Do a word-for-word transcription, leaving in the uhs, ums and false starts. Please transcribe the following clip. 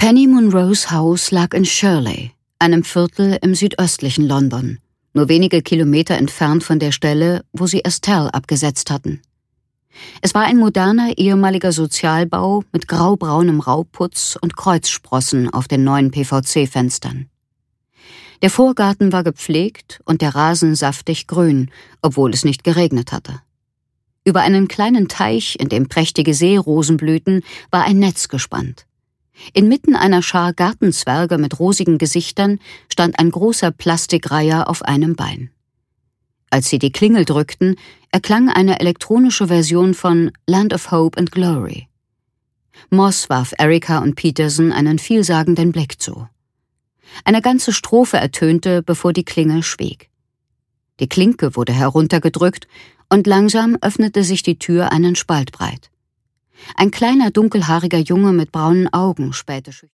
Penny Munros Haus lag in Shirley, einem Viertel im südöstlichen London, nur wenige Kilometer entfernt von der Stelle, wo sie Estelle abgesetzt hatten. Es war ein moderner ehemaliger Sozialbau mit graubraunem Rauputz und Kreuzsprossen auf den neuen P V C-Fenstern. Der Vorgarten war gepflegt und der Rasen saftig grün, obwohl es nicht geregnet hatte. Über einen kleinen Teich, in dem prächtige Seerosen blühten, war ein Netz gespannt. Inmitten einer Schar Gartenzwerge mit rosigen Gesichtern stand ein großer Plastikreiher auf einem Bein. Als sie die Klingel drückten, erklang eine elektronische Version von Land of Hope and Glory. Moss warf Erica und Peterson einen vielsagenden Blick zu. Eine ganze Strophe ertönte, bevor die Klingel schwieg. Die Klinke wurde heruntergedrückt und langsam öffnete sich die Tür einen Spalt breit. Ein kleiner, dunkelhaariger Junge mit braunen Augen spähte schüchtern.